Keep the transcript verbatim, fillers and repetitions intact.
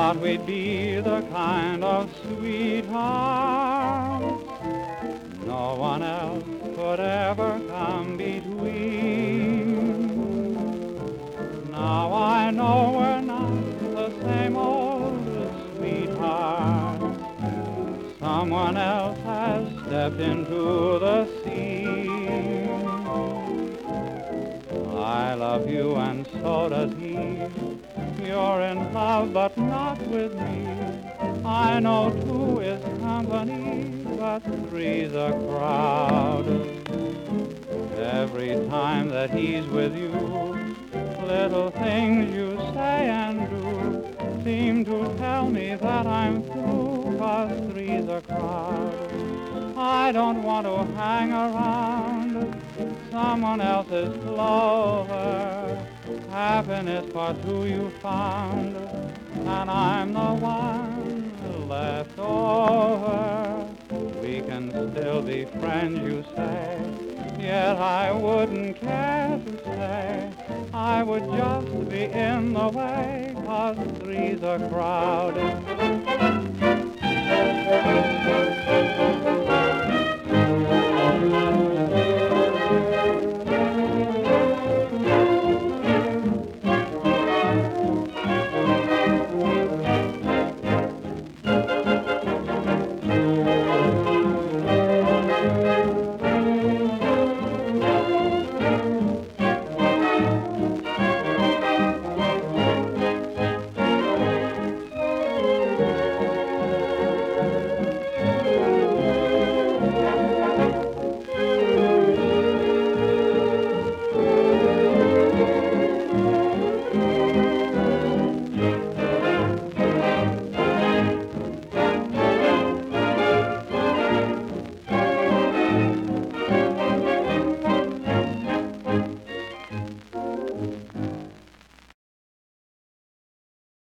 thought we'd be the kind of sweethearts no one else could ever come between. Now I know we're not the same old sweethearts. Someone else has stepped into the scene. I love you and so does he. You're in love but not with me. I know two is company, but three's a crowd. Every time that he's with you, little things you say and do seem to tell me that I'm through, 'cause three's a crowd. I don't want to hang around someone else's clover. Happiness for two you found, and I'm the one left over. We can still be friends, you say, yet I wouldn't care to stay. I would just be in the way, 'cause three's a crowd.